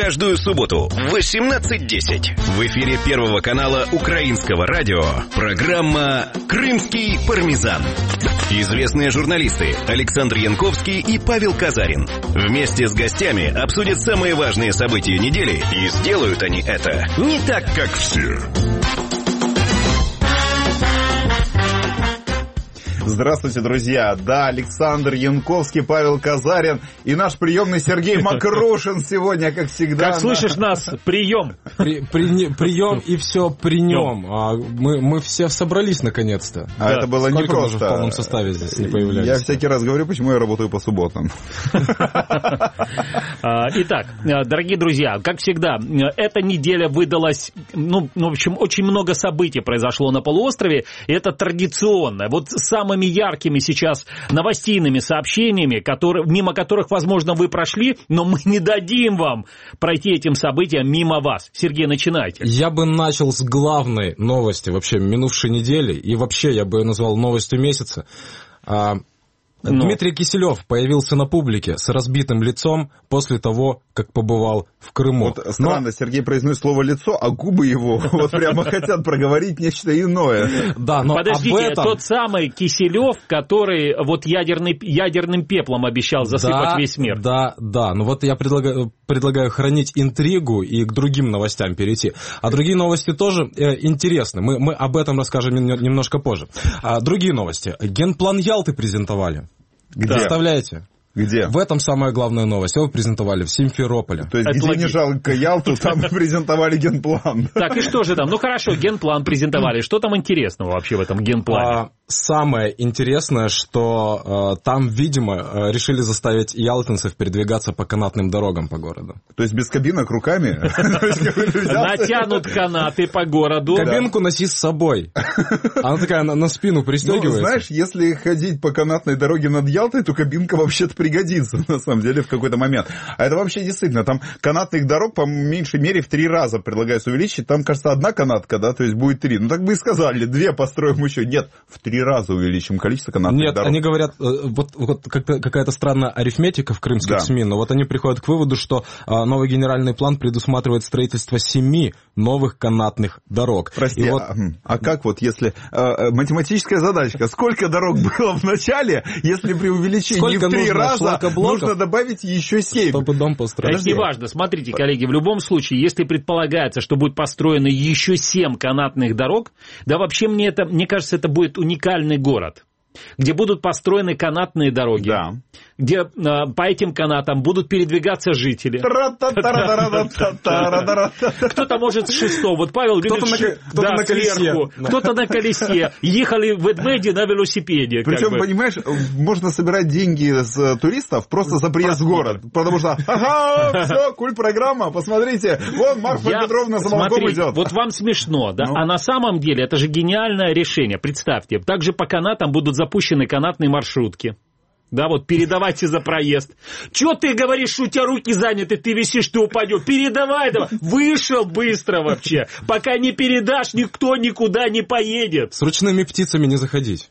Каждую субботу в 18:10 в эфире Первого канала Украинского радио программа «Крымский пармезан». Известные журналисты Александр Янковский и Павел Казарин вместе с гостями обсудят самые важные события недели, и сделают они это не так, как все. Здравствуйте, друзья. Да, Александр Янковский, Павел Казарин и наш приемный Сергей Макрушин сегодня, как всегда. Как слышишь нас, прием. Прием и все при нем. Мы все собрались наконец-то. А это было не просто. В полном составе здесь не появлялись. Я всякий раз говорю, почему я работаю по субботам. Итак, дорогие друзья, как всегда, эта неделя выдалась, в общем, очень много событий произошло на полуострове, и это традиционно. Вот самыми яркими сейчас новостейными сообщениями, мимо которых, возможно, вы прошли, но мы не дадим вам пройти этим событиям мимо вас. Сергей, начинайте. Я бы начал с главной новости вообще минувшей недели, и вообще я бы ее назвал новостью месяца. Дмитрий Киселев появился на публике с разбитым лицом после того, как побывал в Крыму. Вот странно, Сергей произносит слово «лицо», а губы его вот прямо хотят проговорить нечто иное. Да, но подождите, об этом... тот самый Киселев, который вот ядерным пеплом обещал засыпать весь мир. Да, ну вот я предлагаю хранить интригу и к другим новостям перейти. А другие новости тоже интересны. Мы об этом расскажем немножко позже. Другие новости. Генплан Ялты презентовали. Где? Представляете? Где? В этом самая главная новость. Его презентовали в Симферополе. То есть, где не жалко Ялту, там презентовали генплан. Так, и что же там? Ну, хорошо, генплан презентовали. Что там интересного вообще в этом генплане? Самое интересное, что там, видимо, решили заставить ялтинцев передвигаться по канатным дорогам по городу. То есть, без кабинок, руками? Натянут канаты по городу. Кабинку носи с собой. Она такая на спину пристегивается. Знаешь, если ходить по канатной дороге над Ялтой, то кабинка вообще-то пригодится, на самом деле, в какой-то момент. А это вообще действительно, там канатных дорог, по меньшей мере, в 3 раза предлагается увеличить. Там, кажется, одна канатка, да, то есть будет 3. Ну, так бы и сказали, 2 построим еще. Нет, в 3 раза увеличим количество канатных дорог. Нет, они говорят, вот какая-то странная арифметика в крымских СМИ, но вот они приходят к выводу, что новый генеральный план предусматривает строительство 7 новых канатных дорог. Прости, а как вот, если... математическая задачка, сколько дорог было в начале, если при увеличении в 3 раза нужно добавить еще 7. Чтобы дом построить. Это не важно. Смотрите, коллеги, в любом случае, если предполагается, что будет построено еще 7 канатных дорог, да вообще мне кажется, это будет уникальный город, где будут построены канатные дороги, где по этим канатам будут передвигаться жители. Кто-то может с 6-го. Вот Павел любит кто-то на колесе. Кто-то на колесе. Ехали в ведмеди на велосипеде. Причем, понимаешь, можно собирать деньги с туристов просто за приезд в город. Потому что, все, культ-программа, посмотрите, вон Марфа Петровна за молоком идет. Вот вам смешно, да? А на самом деле это же гениальное решение. Представьте, также по канатам будут запущены канатные маршрутки. Да, вот передавайте за проезд. Чё ты говоришь, что у тебя руки заняты, ты висишь, ты упадешь? Передавай, давай. Вышел быстро вообще. Пока не передашь, никто никуда не поедет. С ручными птицами не заходить.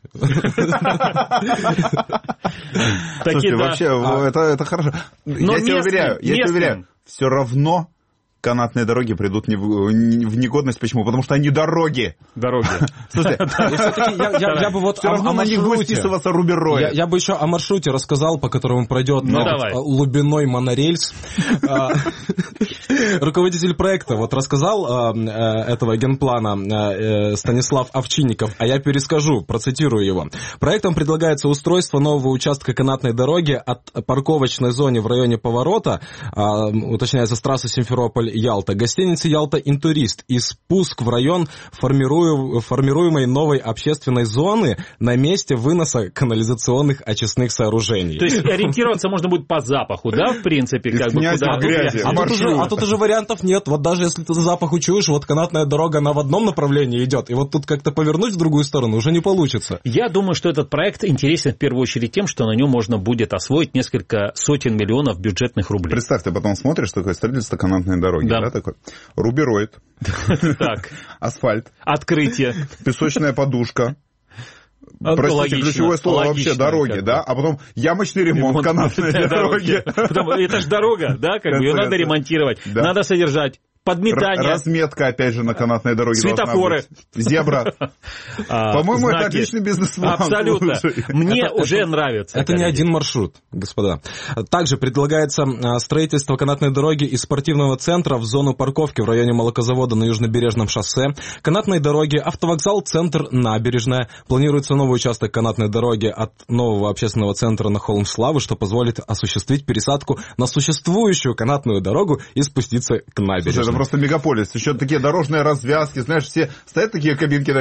Слушайте, вообще, это хорошо. Я тебе уверяю, все равно канатные дороги придут в негодность. Почему? Потому что они дороги. Слушайте, я бы вот все равно на них будет списываться рубероид. Я бы еще о маршруте рассказал, по которому пройдет Лубиной монорельс. Руководитель проекта вот рассказал этого генплана Станислав Овчинников, а я перескажу, процитирую его. Проектом предлагается устройство нового участка канатной дороги от парковочной зоны в районе поворота, уточняется, с трассы Симферополь-Ялта, гостиницы «Ялта-Интурист» и спуск в район формируемой новой общественной зоны на месте выноса канализационных очистных сооружений. То есть ориентироваться можно будет по запаху, да, в принципе? Как бы, а тут уже вариантов нет. Вот даже если ты запах учуешь, вот канатная дорога, она в одном направлении идет, и вот тут как-то повернуть в другую сторону уже не получится. Я думаю, что этот проект интересен в первую очередь тем, что на нем можно будет освоить несколько сотен миллионов бюджетных рублей. Представь, ты потом смотришь, такое строительство канатной дороги, да, такой рубероид, асфальт, открытие, песочная подушка, Простите, ключевое слово вообще дороги, да? А потом ямочный ремонт канатной дороги. Это же дорога, да? Ее надо ремонтировать, надо содержать. Подметание. Разметка, опять же, на канатной дороге. Светофоры. Зебра. По-моему, это отличный бизнес-план. Абсолютно. Мне уже нравится. Это не один маршрут, господа. Также предлагается строительство канатной дороги из спортивного центра в зону парковки в районе молокозавода на Южнобережном шоссе. Канатной дороги, автовокзал, центр, набережная. Планируется новый участок канатной дороги от нового общественного центра на Холм Славы, что позволит осуществить пересадку на существующую канатную дорогу и спуститься к набережной. Это просто мегаполис. Еще такие дорожные развязки. Знаешь, все стоят такие кабинки,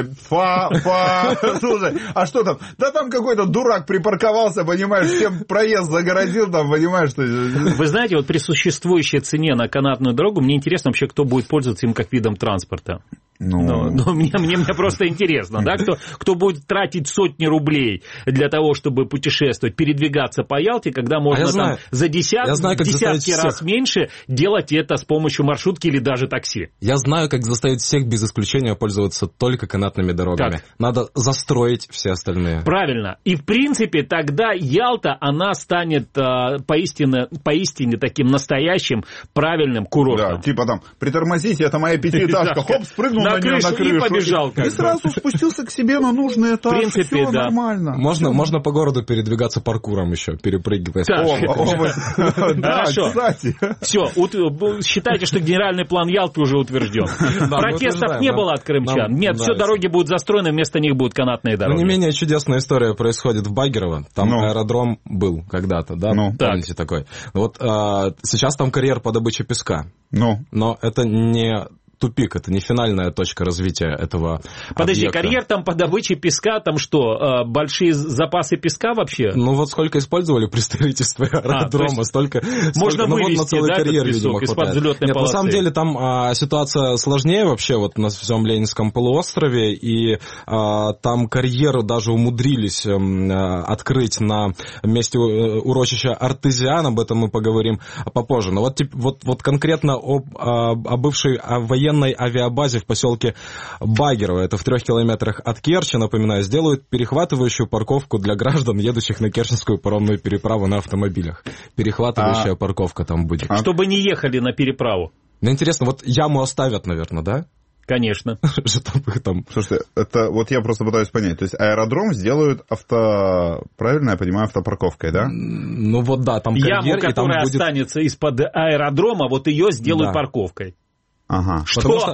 слушай, а что там? Да там какой-то дурак припарковался, понимаешь, всем проезд загородил, там, понимаешь, что... Вы знаете, вот при существующей цене на канатную дорогу, мне интересно вообще, кто будет пользоваться им как видом транспорта. Мне просто интересно, да, кто будет тратить сотни рублей для того, чтобы путешествовать, передвигаться по Ялте, когда можно там за десятки раз меньше делать это с помощью маршрутки или даже такси. Я знаю, как заставить всех без исключения пользоваться только канатными дорогами. Как? Надо застроить все остальные. Правильно. И, в принципе, тогда Ялта, она станет поистине таким настоящим правильным курортом. Да, типа там, притормозите, это моя пятиэтажка, хоп, спрыгнул на нее на крышу. И побежал. И сразу спустился к себе на нужный этаж. В принципе, все нормально. Можно по городу передвигаться паркуром еще, перепрыгивая. Да, кстати. Все, считайте, что генеральный план Ялты уже утвержден. Протестов не было от крымчан. Нет, все дороги будут застроены, вместо них будут канатные дороги. Но не менее чудесная история происходит в Багирово. Там аэродром был когда-то, да? Помните такой? Вот сейчас там карьер по добыче песка. Но это не тупик, это не финальная точка развития этого Подожди, объекта. карьер там по добыче песка, там что, большие запасы песка вообще? Ну вот сколько использовали при строительстве аэродрома, столько можно вывести, на целый карьер, видимо, из-под взлетной Нет, полосы. на самом деле там ситуация сложнее вообще вот на всем Ленинском полуострове, и там карьер даже умудрились открыть на месте урочища Артезиан, об этом мы поговорим попозже. Но вот конкретно о бывшей военной авиабазе в поселке Багирово, это в 3 километрах от Керчи, напоминаю, сделают перехватывающую парковку для граждан, едущих на Керченскую паромную переправу на автомобилях. Перехватывающая парковка там будет. Чтобы не ехали на переправу. Ну, интересно, вот яму оставят, наверное, да? Конечно. Слушайте, это вот я просто пытаюсь понять. То есть аэродром сделают правильно я понимаю, автопарковкой, да? Ну вот да, там карьер, яму, которая останется из-под аэродрома, вот ее сделают парковкой. Ага. Что?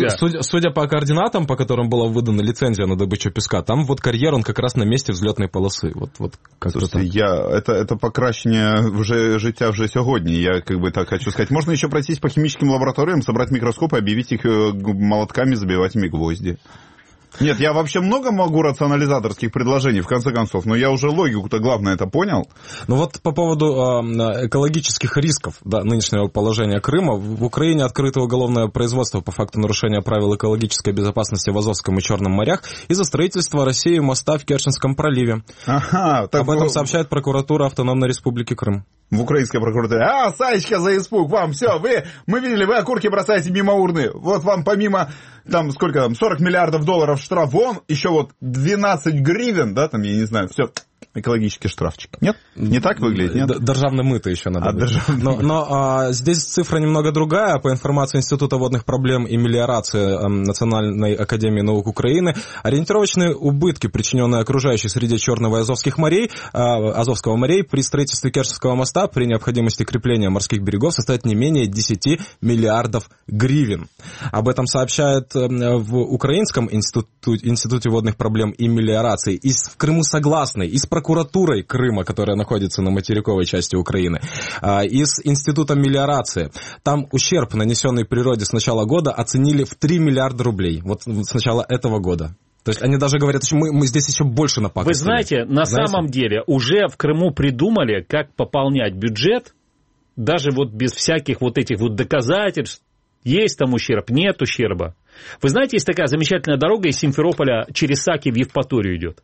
Судя по координатам, по которым была выдана лицензия на добычу песка, там вот карьер, он как раз на месте взлетной полосы. Слушайте, это покращення життя вже сьогодні. Я так хочу сказать. Можно еще пройтись по химическим лабораториям, собрать микроскопы, объявить их молотками, забивать ими гвозди. Нет, я вообще много могу рационализаторских предложений, в конце концов, но я уже логику-то главное это понял. Ну вот по поводу экологических рисков нынешнего положения Крыма. В Украине открыто уголовное производство по факту нарушения правил экологической безопасности в Азовском и Черном морях из-за строительства России моста в Керченском проливе. Об этом сообщает прокуратура Автономной Республики Крым. В украинской прокуратуре. Саечка за испуг, вам все, мы видели, вы окурки бросаете мимо урны. Вот вам помимо, 40 миллиардов долларов штраф, вон еще 12 гривен, да, там, я не знаю, все, экологический штрафчик. Нет? Не так выглядит, нет? Державное мыто еще надо. Но здесь цифра немного другая. По информации Института водных проблем и мелиорации Национальной академии наук Украины, ориентировочные убытки, причиненные окружающей среде Черного и Азовского морей при строительстве Керченского моста при необходимости крепления морских берегов составят не менее 10 миллиардов гривен. Об этом сообщает в Украинском институте водных проблем и мелиорации. В Крыму согласны и с прокуратурой Крыма, которая находится на материковой части Украины, и с Институтом мелиорации. Там ущерб, нанесенный природе с начала года, оценили в 3 миллиарда рублей. Вот с начала этого года. То есть они даже говорят, что мы здесь еще больше напакостили. Вы знаете, на самом деле уже в Крыму придумали, как пополнять бюджет, даже без всяких этих доказательств. Есть там ущерб, нет ущерба. Вы знаете, есть такая замечательная дорога из Симферополя через Саки в Евпаторию идет.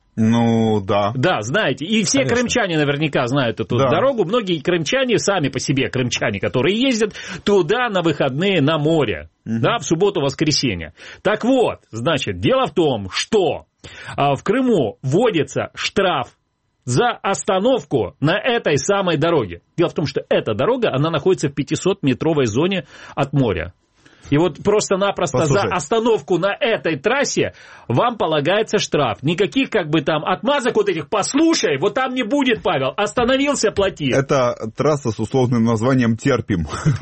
Ну, да. Да, знаете. И все крымчане наверняка знают эту дорогу. Многие крымчане, сами по себе крымчане, которые ездят туда на выходные на море. Да, в субботу-воскресенье. Так вот, значит, дело в том, что в Крыму вводится штраф за остановку на этой самой дороге. Дело в том, что эта дорога, она находится в 500-метровой зоне от моря. И вот просто-напросто за остановку на этой трассе вам полагается штраф. Никаких как бы там отмазок вот этих «послушай, вот там не будет, Павел, остановился, плати». Это трасса с условным названием «Терпим».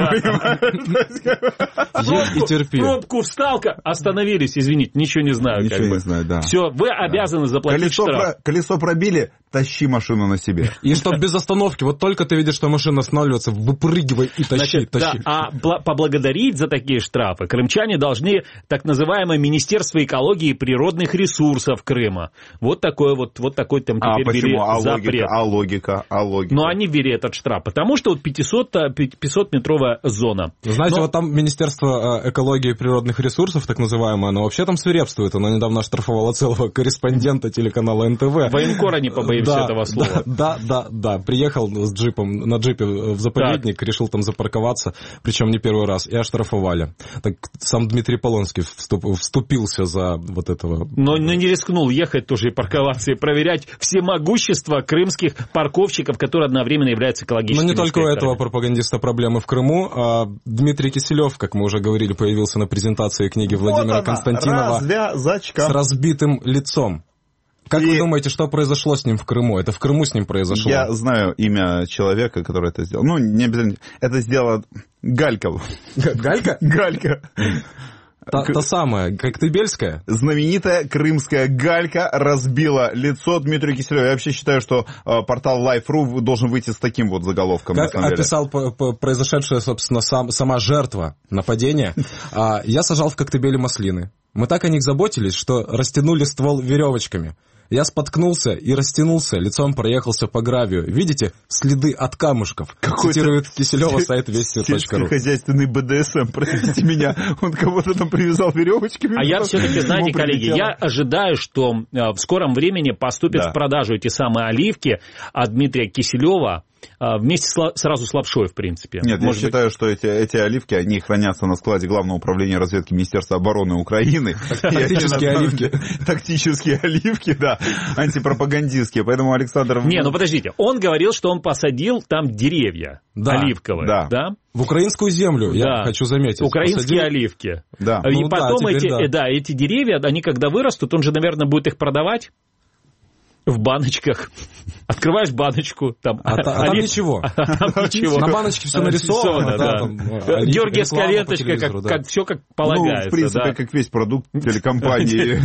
Пробку встал, остановились, извините, ничего не знаю. Ничего не знаю, да. Все, вы обязаны заплатить штраф. Колесо пробили, тащи машину на себе. И чтоб без остановки, вот только ты видишь, что машина останавливается, выпрыгивай и тащи. Да, а поблагодарить за такие штрафы крымчане должны так называемое Министерство экологии и природных ресурсов Крыма. Вот такой там теперь ввели запрет. А логика? Но они ввели этот штраф, потому что вот 500-метровая зона. Знаете, вот там Министерство экологии и природных ресурсов, так называемое, оно вообще там свирепствует. Оно недавно оштрафовало целого корреспондента телеканала НТВ. Военкора, не побоимся этого слова. Да. Приехал с джипом, на джипе в заповедник, решил там запарковаться, причем не первый раз, и оштрафовали. Так сам Дмитрий Полонский вступился за вот этого. Но не рискнул ехать тоже и парковаться, и проверять всемогущество крымских парковщиков, которые одновременно являются экологическими. Но не только у этого пропагандиста проблемы в Крыму. Дмитрий Киселев, как мы уже говорили, появился на презентации книги Владимира Константинова с разбитым лицом. Как вы думаете, что произошло с ним в Крыму? Это в Крыму с ним произошло? Я знаю имя человека, который это сделал. Ну, не обязательно. Это сделала Галька. Галька? Галька. Та самая, Коктебельская? Знаменитая крымская Галька разбила лицо Дмитрию Киселеву. Я вообще считаю, что портал Life.ru должен выйти с таким вот заголовком. Как описал произошедшее, собственно, сама жертва нападения. Я сажал в Коктебеле маслины. Мы так о них заботились, что растянули ствол веревочками. Я споткнулся и растянулся, лицом проехался по гравию. Видите, следы от камушков. Цитирует Киселева сайт вести.ру. Сельскохозяйственный БДСМ, простите меня. Он кого-то там привязал веревочками. А я все-таки, знаете, коллеги, я ожидаю, что в скором времени поступят в продажу эти самые оливки от Дмитрия Киселева. Вместе сразу с лапшой, в принципе. Нет, я считаю, что эти оливки, они хранятся на складе Главного управления разведки Министерства обороны Украины. Тактические оливки. Тактические оливки, да, антипропагандистские. Поэтому Александр... Не, ну подождите, он говорил, что он посадил там деревья оливковые. Да. В украинскую землю, я хочу заметить. Украинские оливки. Да. И потом эти деревья, они когда вырастут, он же, наверное, будет их продавать в баночках. Открываешь баночку, там... там ничего. На баночке все нарисовано. Георгиевская ленточка, все как полагается. Ну, в принципе, как весь продукт телекомпании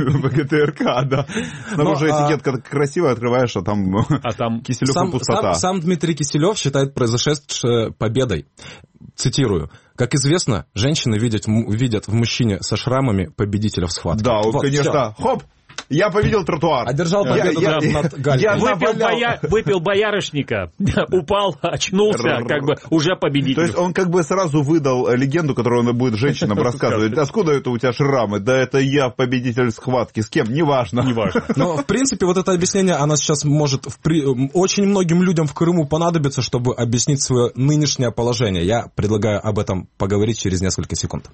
ВГТРК, да. Там уже этикетка красивая, открываешь, а там Киселев и пустота. Сам Дмитрий Киселев считает произошедшее победой. Цитирую. Как известно, женщины видят в мужчине со шрамами победителя в схватке. Да, он, конечно, хоп! Я победил тротуар. Одержал победу над Галькой. Выпил боярышника, упал, очнулся, как бы уже победитель. То есть он как бы сразу выдал легенду, которую он будет женщинам рассказывать. Откуда это у тебя шрамы? Да это я победитель схватки. С кем? Неважно. Но, в принципе, вот это объяснение, оно сейчас может очень многим людям в Крыму понадобиться, чтобы объяснить свое нынешнее положение. Я предлагаю об этом поговорить через несколько секунд.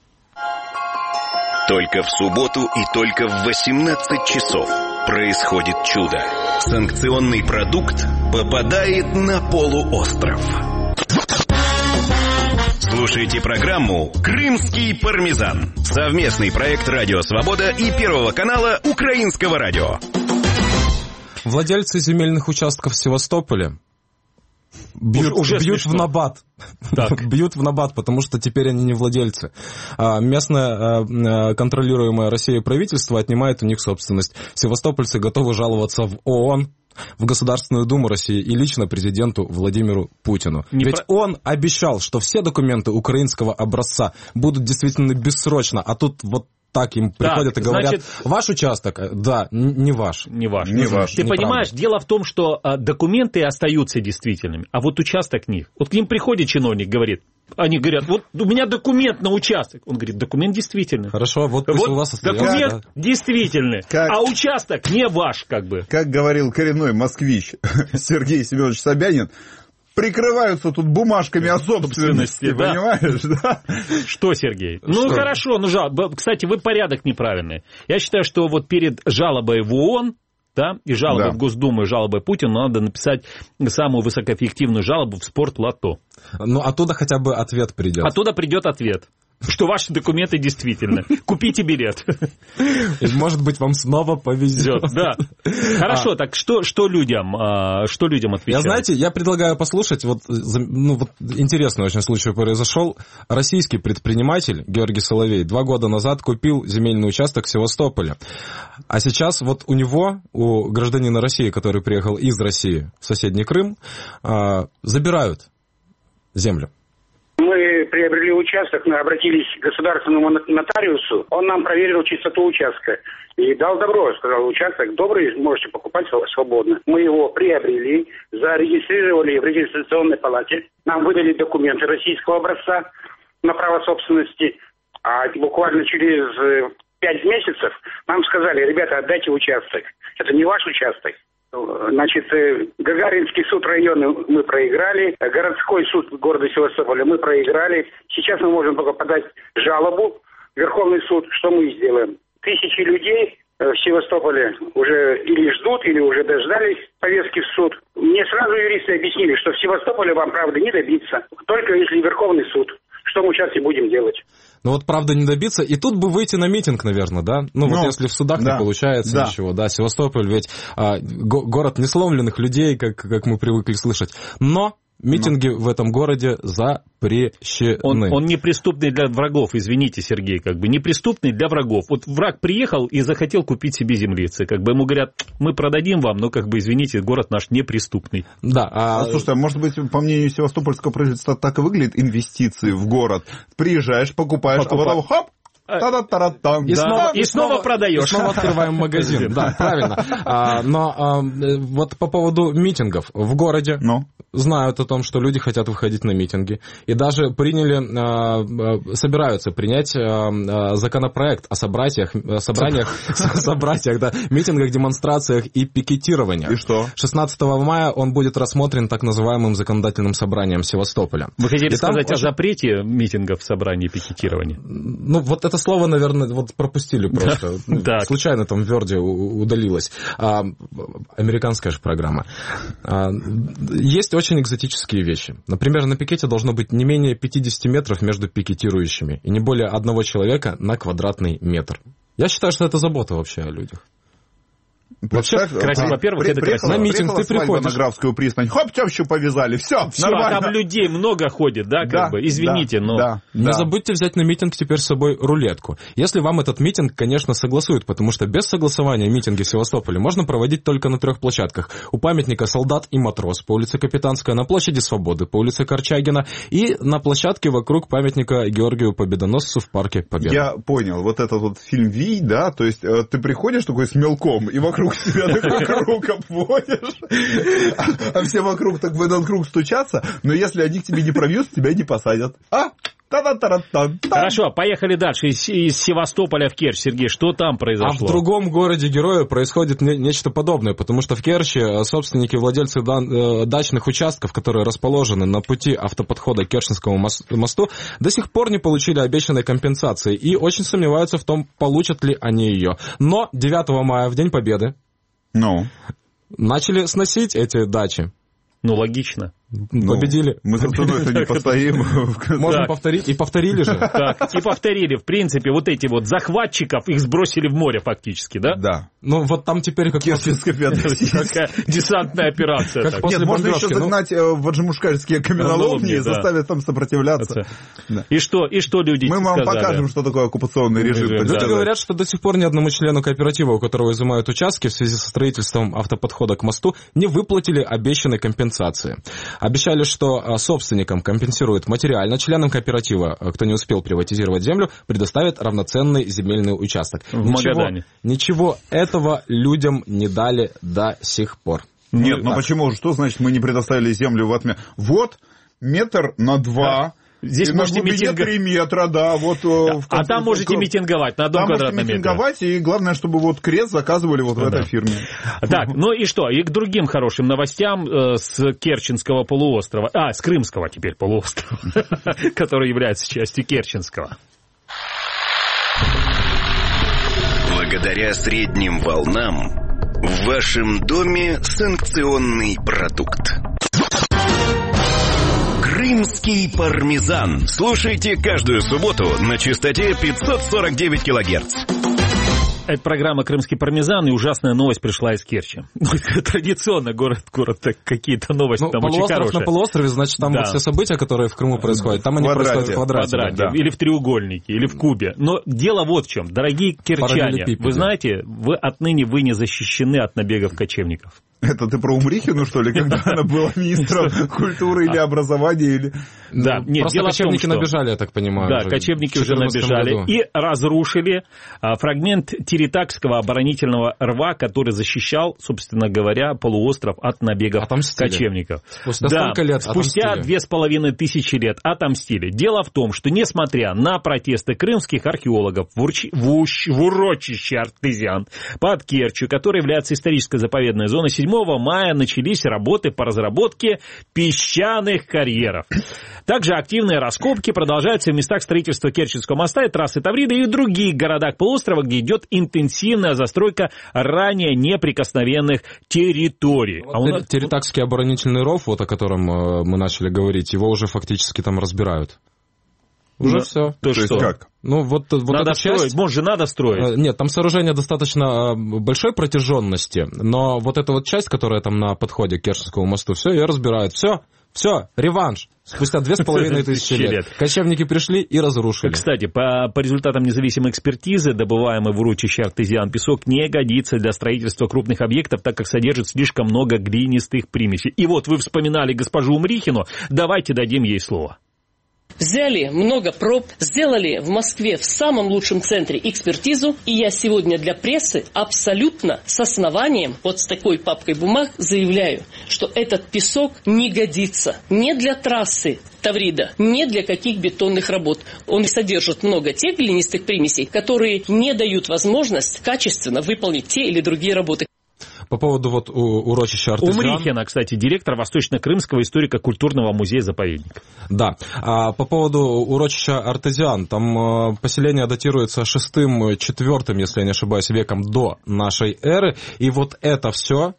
Только в субботу и только в 18 часов происходит чудо. Санкционный продукт попадает на полуостров. Слушайте программу «Крымский пармезан». Совместный проект «Радио Свобода» и Первого канала Украинского радио. Владельцы земельных участков в Севастополе бьют в набат. Бьют в набат, потому что теперь они не владельцы. Местное контролируемое Россией правительство отнимает у них собственность. Севастопольцы готовы жаловаться в ООН, в Государственную Думу России и лично президенту Владимиру Путину. Ведь он обещал, что все документы украинского образца будут действительно бессрочно, а тут вот так им приходят и говорят, значит, ваш участок, да, не ваш. Не ваш. Ты понимаешь, дело в том, что документы остаются действительными, а вот участок нет. Вот к ним приходит чиновник, говорит, они говорят, вот у меня документ на участок. Он говорит, документ действительный. Хорошо, вот пусть у вас остается. Документ действительный, а участок не ваш, как бы. Как говорил коренной москвич Сергей Семенович Собянин, прикрываются тут бумажками о собственности, да. понимаешь, да? Что, Сергей? Ну, Что? хорошо, кстати, вы порядок неправильный. Я считаю, что вот перед жалобой в ООН, да, и жалобой в Госдуму, и жалобой Путину надо написать самую высокоэффективную жалобу в спортлото. Ну, оттуда хотя бы ответ придет. Оттуда придет ответ, что ваши документы действительно. Купите билет. И, может быть, вам снова повезет. Да. Хорошо, так что людям отвечать? Я предлагаю послушать, вот интересный очень случай произошел. Российский предприниматель Георгий Соловей 2 года назад купил земельный участок в Севастополе. А сейчас вот у гражданина России, который приехал из России в соседний Крым, забирают землю. Мы приобрели участок, мы обратились к государственному нотариусу, он нам проверил чистоту участка и дал добро, сказал, участок добрый, можете покупать свободно. Мы его приобрели, зарегистрировали в регистрационной палате, нам выдали документы российского образца на право собственности, а буквально через 5 месяцев нам сказали, ребята, отдайте участок, это не ваш участок. Значит, Гагаринский суд района мы проиграли, городской суд города Севастополя мы проиграли. Сейчас мы можем только подать жалобу в Верховный суд. Что мы сделаем? Тысячи людей в Севастополе уже или ждут, или уже дождались повестки в суд. Мне сразу юристы объяснили, что в Севастополе вам правды не добиться, только если Верховный суд. Что мы сейчас и будем делать? Ну вот правда не добиться. И тут бы выйти на митинг, наверное, да? Ну вот если в судах не получается ничего, да, Севастополь ведь город несломленных людей, как мы привыкли слышать. Но митинги в этом городе запрещены. Он неприступный для врагов, извините, Сергей, неприступный для врагов. Вот враг приехал и захотел купить себе землицы, ему говорят, мы продадим вам, но извините, город наш неприступный. Да. Слушай, может быть, по мнению севастопольского правительства так и выглядят инвестиции в город. Приезжаешь, покупаешь, а потом хоп! И снова продаешь. И снова открываем магазин. Да, правильно. Но вот по поводу митингов в городе знают о том, что люди хотят выходить на митинги. И даже собираются принять законопроект о собраниях, митингах, демонстрациях и пикетированиях. И что? 16 мая он будет рассмотрен так называемым законодательным собранием Севастополя. Вы хотели сказать о запрете митингов, собраний и пикетирования? Ну, вот это слово, наверное, пропустили просто. Случайно там в Word удалилось. Американская же программа. Есть очень экзотические вещи. Например, на пикете должно быть не менее 50 метров между пикетирующими и не более одного человека на квадратный метр. Я считаю, что это забота вообще о людях. Вообще, красиво. Во-первых, это красиво. На митинг ты приходишь. На Графскую пристань, хоп, тещу повязали, все, нормально. Там людей много ходит, извините, но... Не забудьте взять на митинг теперь с собой рулетку. Если вам этот митинг, конечно, согласуют, потому что без согласования митинги в Севастополе можно проводить только на 3 площадках. У памятника «Солдат и матрос» по улице Капитанская, на площади Свободы по улице Корчагина и на площадке вокруг памятника Георгию Победоносцу в парке Победы. Я понял, вот этот вот фильм «Вий», да, то есть ты приходишь такой с мелком и вокруг себя такой круг обводишь, а все вокруг так в этот круг стучатся, но если они к тебе не пробьются, тебя не посадят. Хорошо, поехали дальше. Из Севастополя в Керчь. Сергей, что там произошло? А в другом городе-герое происходит нечто подобное, потому что в Керчи собственники и владельцы дачных участков, которые расположены на пути автоподхода к Керченскому мосту, до сих пор не получили обещанной компенсации и очень сомневаются в том, получат ли они ее. Но 9 мая, в День Победы, начали сносить эти дачи. Ну, логично. Победили. Мы за ценой-то не постоим. Можно повторить? И повторили же. Так, и повторили. В принципе, вот эти вот захватчиков, их сбросили в море фактически, да? Да. Ну, вот там теперь как... Керченская пятая. Такая десантная операция. Нет, можно еще загнать в аджимушкальские каменоломни и заставить там сопротивляться. И что люди Мы вам покажем, что такое оккупационный режим. Люди говорят, что до сих пор ни одному члену кооператива, у которого изымают участки в связи со строительством автоподхода к мосту, не выплатили обещанной компенсации. Обещали, что собственникам компенсируют материально, членам кооператива, кто не успел приватизировать землю, предоставят равноценный земельный участок. В Магадане. Ничего этого людям не дали до сих пор. Нет, но почему? Что значит мы не предоставили землю в отмену? Вот, 1 на 2 метра Здесь и можете на глубине 3 метра, да. Вот, а там можете митинговать на 1 квадратном метре. Там можете митинговать, и главное, чтобы вот крест заказывали вот в этой фирме. Так, ну и что? И к другим хорошим новостям с Керченского полуострова. С Крымского теперь полуострова, который является частью Керченского. Благодаря средним волнам в вашем доме санкционный продукт. Крымский пармезан. Слушайте каждую субботу на частоте 549 килогерц. Это программа «Крымский пармезан», и ужасная новость пришла из Керчи. Традиционно город какие-то новости там очень хорошие. На полуострове, значит, там вот все события, которые в Крыму происходят, там они происходят в квадрате. Да. Или в треугольнике, или в кубе. Но дело вот в чем. Дорогие керчане, вы знаете, отныне вы не защищены от набегов кочевников. Это ты про Умрихину, что ли, когда она была министром культуры или образования? Или... Да, нет, просто кочевники набежали, я так понимаю. Да, кочевники уже набежали и разрушили фрагмент Теретакского оборонительного рва, который защищал, собственно говоря, полуостров от набегов кочевников. Спустя сколько лет спустя 2500 лет отомстили. Дело в том, что несмотря на протесты крымских археологов в урочище Артезиан под Керчью, которое является исторической заповедной зоной, 7 мая начались работы по разработке песчаных карьеров. Также активные раскопки продолжаются в местах строительства Керченского моста и трассы Таврида и в других городах полуострова, где идет интенсивная застройка ранее неприкосновенных территорий. Теретакский оборонительный ров, вот о котором мы начали говорить, его уже фактически там разбирают. Уже все. То есть как? Ну, вот надо эту часть... строить, может же надо строить. Нет, там сооружение достаточно большой протяженности, но вот эта вот часть, которая там на подходе к Керченскому мосту, все, ее разбирают. Все, реванш. Спустя 2500 лет. Кочевники пришли и разрушили. Кстати, по результатам независимой экспертизы, добываемый в урочище Артезиан песок не годится для строительства крупных объектов, так как содержит слишком много глинистых примесей. И вот вы вспоминали госпожу Умрихину, давайте дадим ей слово. Взяли много проб, сделали в Москве в самом лучшем центре экспертизу, и я сегодня для прессы абсолютно с основанием, вот с такой папкой бумаг, заявляю, что этот песок не годится ни для трассы Таврида, ни для каких бетонных работ. Он содержит много тех глинистых примесей, которые не дают возможность качественно выполнить те или другие работы. По поводу вот урочища Артезиан... Умрихина, кстати, директор Восточно-Крымского историко-культурного музея-заповедника. Да. А по поводу урочища Артезиан, там поселение датируется 6-4, если я не ошибаюсь, веком до нашей эры. И вот это все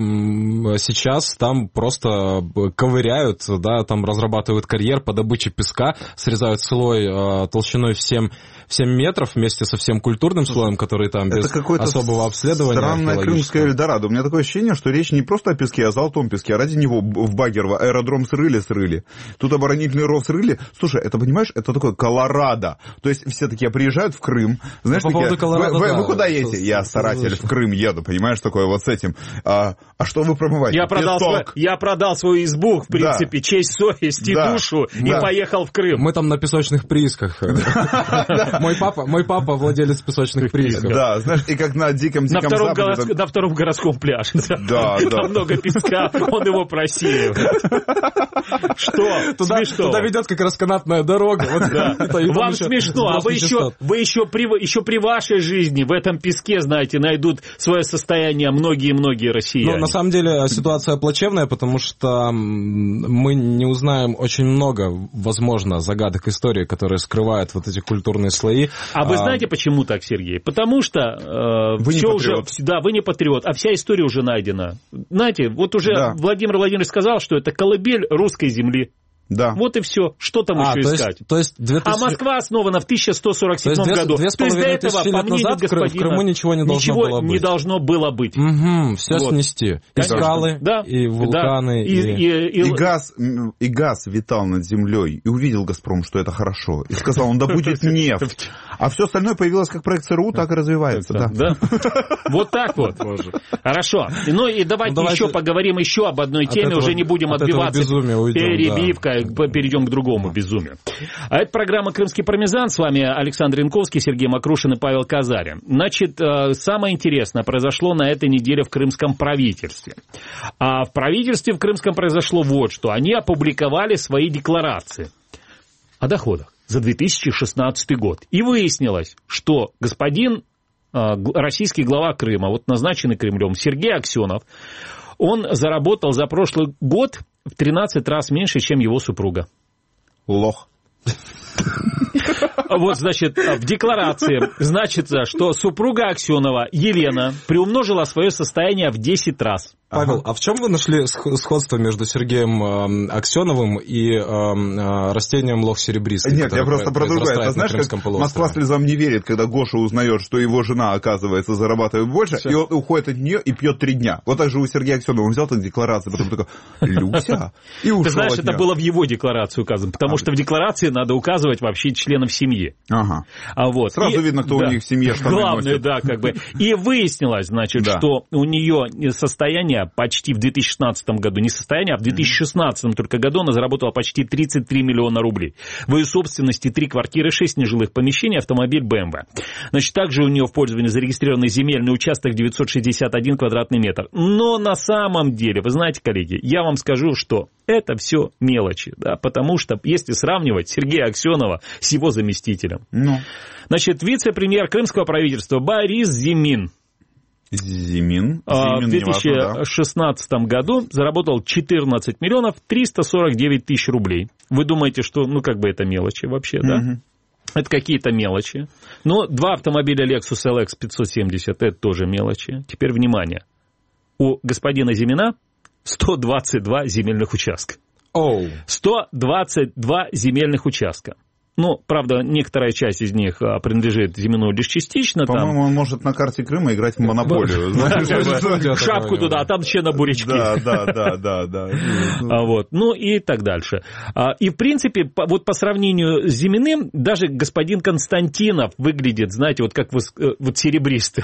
сейчас там просто ковыряют, да, там разрабатывают карьер по добыче песка, срезают слой толщиной в 7 метров вместе со всем культурным слоем, который там без особого обследования. Странная крымская Эльдорадо. У меня такое ощущение, что речь не просто о песке, а о золотом песке, а ради него в Багер аэродром срыли. Тут оборонительный ров срыли. Слушай, это, понимаешь, это такое Колорадо. То есть все такие приезжают в Крым. Знаешь, по поводу Колорадо, вы куда едете? Я старатель в Крым еду, понимаешь, такое вот с этим. А что вы промываете? Я продал свою избу, в принципе, честь, совесть и душу, и поехал в Крым. Мы там на песочных приисках. Мой папа владелец песочных приисков. Да, знаешь, и как на диком Западе. На втором городском пляже. Да. Там много песка, он его просеивает. Что? Туда ведет как раз канатная дорога. Вам смешно, а вы еще при вашей жизни в этом песке, знаете, найдут свое состояние многие-многие россияне. Ну, на самом деле ситуация плачевная, потому что мы не узнаем очень много, возможно, загадок истории, которые скрывают вот эти культурные слои. А вы знаете, почему так, Сергей? Потому что вы не патриот. Вы не патриот, а вся история уже найдена. Знаете, вот уже Владимир Владимирович сказал, что это колыбель русской земли. Да. Вот и все. Что там еще искать? А Москва основана в 1147 году. То есть до этого, по мнению господина, в Крыму ничего не должно было быть. Угу, все снести. И скалы, и вулканы. И газ витал над землей. И увидел «Газпром», что это хорошо. И сказал, он добудет нефть. А все остальное появилось как проект ЦРУ, так и развивается. Да. Вот так вот. Хорошо. Ну и давайте еще поговорим еще об одной теме. Уже не будем отбиваться перебивкой. Перейдем к другому безумию. А это программа «Крымский пармезан». С вами Александр Янковский, Сергей Макрушин и Павел Казарин. Значит, самое интересное произошло на этой неделе в крымском правительстве. А в правительстве в крымском произошло вот что. Они опубликовали свои декларации. о доходах за 2016 год. И выяснилось, что господин российский глава Крыма, вот назначенный Кремлем, Сергей Аксенов, он заработал за прошлый год в 13 раз меньше, чем его супруга. Лох. Вот, значит, в декларации значится, что супруга Аксенова, Елена, приумножила свое состояние в 10 раз. Павел, а в чем вы нашли сходство между Сергеем Аксеновым и растением лох серебристый? Нет, я просто про другое. Это знаешь, как Москва слезам не верит, когда Гоша узнает, что его жена, оказывается, зарабатывает больше, и он уходит от нее и пьет 3 дня. Вот так же у Сергея Аксенова. Он взял так декларацию, потом такой, Люся, и ушел. Ты знаешь, от это нее. было в его декларации указано, потому что в декларации надо указывать вообще членов семьи. Ага. Вот. Сразу видно, кто у них в семье штаны главное, носит. да, как бы. И выяснилось, значит, что у нее состояние почти в 2016 году, не состояние, а в 2016 только году она заработала почти 33 миллиона рублей. В ее собственности 3 квартиры, 6 нежилых помещений, автомобиль BMW. Значит, также у нее в пользовании зарегистрированный земельный участок 961 квадратный метр. Но на самом деле, вы знаете, коллеги, я вам скажу, что это все мелочи, да, потому что если сравнивать Сергея Аксенова с его заместителем, значит, вице-премьер крымского правительства Борис Зимин Зимин в 2016 году заработал 14 миллионов 349 тысяч рублей. Вы думаете, что, это мелочи вообще, да? Это какие-то мелочи. Но 2 автомобиля Lexus LX 570, это тоже мелочи. Теперь внимание. У господина Зимина 122 земельных участка. 122 земельных участка. Правда, некоторая часть из них принадлежит Зимину лишь частично. По-моему, он может на карте Крыма играть в монополию. Шапку туда, а там еще на бурячки. Да. Вот, и так дальше. И, в принципе, вот по сравнению с Зиминым, даже господин Константинов выглядит, знаете, вот как вот серебристый.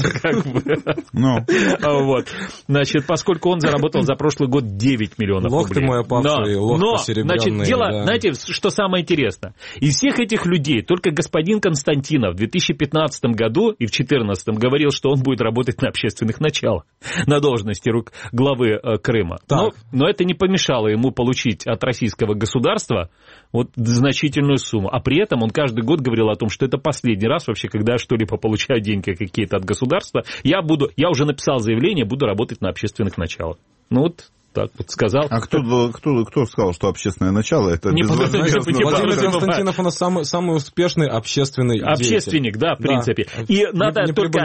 Вот. Значит, поскольку он заработал за прошлый год 9 миллионов рублей. Лох ты мой опавший, лох посеребренный. Значит, дело, знаете, что самое интересное? Из всех этих людей только господин Константинов в 2015 году и в 2014 говорил, что он будет работать на общественных началах, на должности главы Крыма. Но это не помешало ему получить от российского государства вот значительную сумму. А при этом он каждый год говорил о том, что это последний раз вообще, когда я что-либо получаю деньги какие-то от государства, я уже написал заявление, буду работать на общественных началах. Так вот сказал. А кто сказал, что общественное начало это Владимир Константинов у нас самый успешный общественный общественник, да, в принципе. И надо только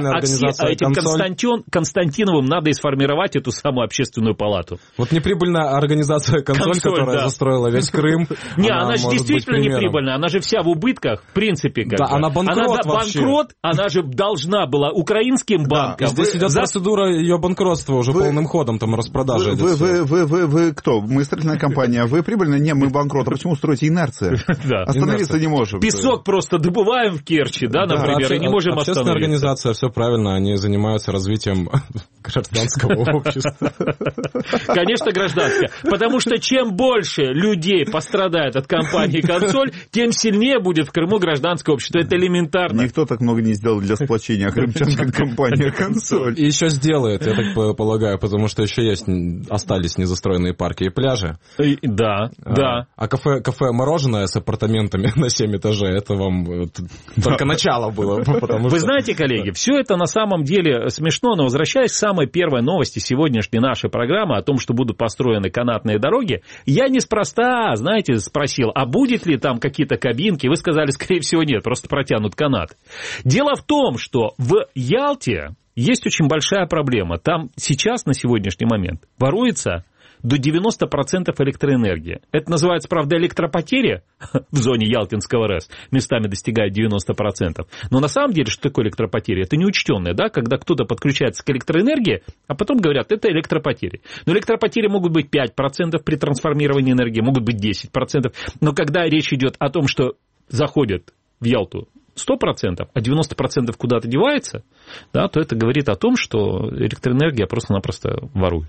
этим Константиновым надо и сформировать эту самую общественную палату. Вот неприбыльная организация «Консоль», которая застроила весь Крым. Не, она же действительно неприбыльная, она же вся в убытках, в принципе. Да, она банкрот вообще. Банкрот, она же должна была украинским банкам. Здесь идет процедура ее банкротства уже полным ходом, там распродажа идет. Вы кто? Мы строительная компания. Вы прибыльная? Не, мы банкрот. А почему строите инерция? Остановиться не можем. Песок просто добываем в Керчи, да, например, и не можем остановиться. Общественная организация, все правильно, они занимаются развитием гражданского общества. Конечно, гражданское. Потому что чем больше людей пострадает от компании «Консоль», тем сильнее будет в Крыму гражданское общество. Это элементарно. Никто так много не сделал для сплочения крымчан, как компания «Консоль». И еще сделает, я так полагаю, потому что еще остались незастроенные парки и пляжи. Да. А кафе «Мороженое» с апартаментами на 7 этажей, это вам только начало было. Вы знаете, коллеги, все это на самом деле смешно, но возвращаясь к самой первой новости сегодняшней нашей программы о том, что будут построены канатные дороги, я неспроста, знаете, спросил, а будет ли там какие-то кабинки? Вы сказали, скорее всего, нет, просто протянут канат. Дело в том, что в Ялте есть очень большая проблема. Там сейчас, на сегодняшний момент, воруется до 90% электроэнергии. Это называется, правда, электропотери в зоне Ялтинского РЭС. Местами достигает 90%. Но на самом деле, что такое электропотери? Это неучтенное, да, когда кто-то подключается к электроэнергии, а потом говорят, это электропотери. Но электропотери могут быть 5% при трансформировании энергии, могут быть 10%. Но когда речь идет о том, что заходят в Ялту 100%, а 90% куда-то девается, да, то это говорит о том, что электроэнергия просто-напросто воруется.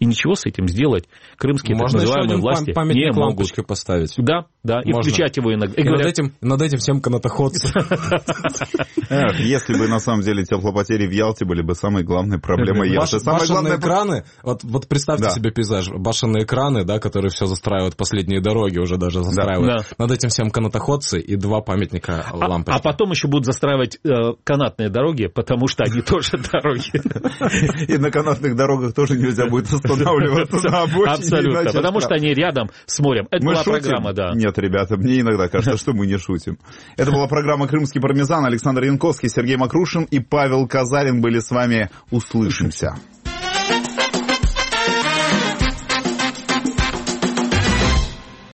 И ничего с этим сделать крымские так называемые власти не могут. Поставить. Да, и можно включать его иногда. И говорят... над этим всем канатоходцы. Если бы на самом деле теплопотери в Ялте были бы самой главной проблемой Ялты. Башенные экраны, вот представьте себе пейзаж, башенные экраны, да, которые все застраивают, последние дороги уже даже застраивают. Над этим всем канатоходцы и 2 памятника лампочки. А потом еще будут застраивать канатные дороги, потому что они тоже дороги. И на канатных дорогах тоже нельзя будет останавливаться на обочине. Абсолютно, потому что они рядом с морем. Это была программа, да. Нет, ребята, мне иногда кажется, что мы не шутим. Это была программа «Крымский пармезан». Александр Янковский, Сергей Макрушин и Павел Казарин были с вами. Услышимся.